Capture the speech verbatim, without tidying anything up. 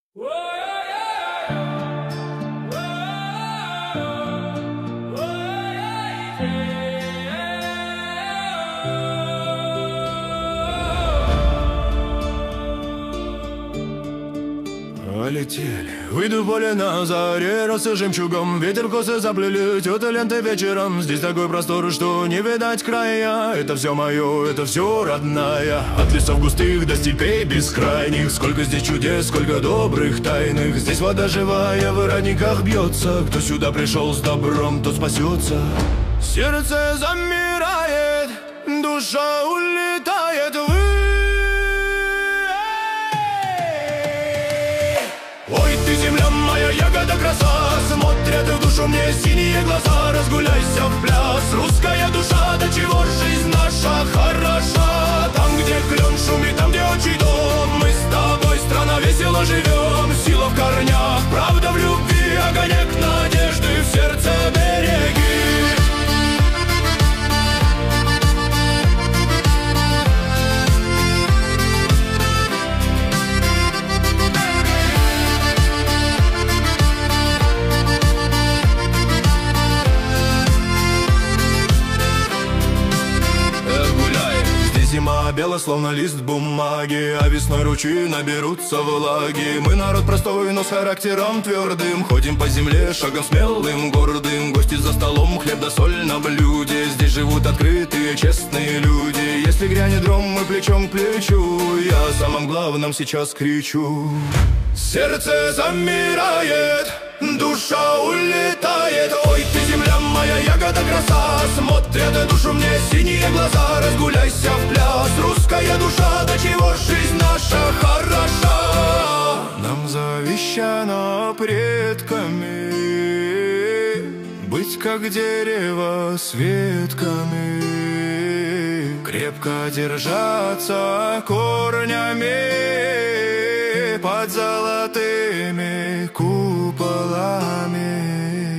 Летели, выйду в поле на заре, росы жемчугом, ветер в косы заплели, тёта ленты вечером. Здесь такой простор, что не видать края. Это все мое, это все родная. От лесов густых до степей бескрайних. Сколько здесь чудес, сколько добрых тайных. Здесь вода живая, в родниках бьется. Кто сюда пришел с добром, тот спасется. Сердце замирает, душа улетает ввысь. Ой, ты, земля моя, ягода краса, смотрят в душу мне синие глаза. Разгуляйся в пляс, русская душа, до чего жизнь наша хороша. Там, где клен шумит, там, где отчий дом, мы с тобой, страна, весело живем. Сила в корнях, правда в любви, огонек надежды в сердце береги. Зима бела, словно лист бумаги, а весной ручьи наберутся влаги. Мы народ простой, но с характером твердым. Ходим по земле шагом смелым, гордым. Гости за столом, хлеб да соль на блюде. Здесь живут открытые, честные люди. Если грянет гром, мы плечом к плечу. Я о самом главном сейчас кричу. Сердце замирает, душа улетает. Ой, ты, земля моя, ягода краса, смотрят душу мне синие глаза. Разгуляйся в пляс, русская душа, до чего жизнь наша хороша. Нам завещано предками быть как дерево с ветками, крепко держаться корнями под золотыми куполами.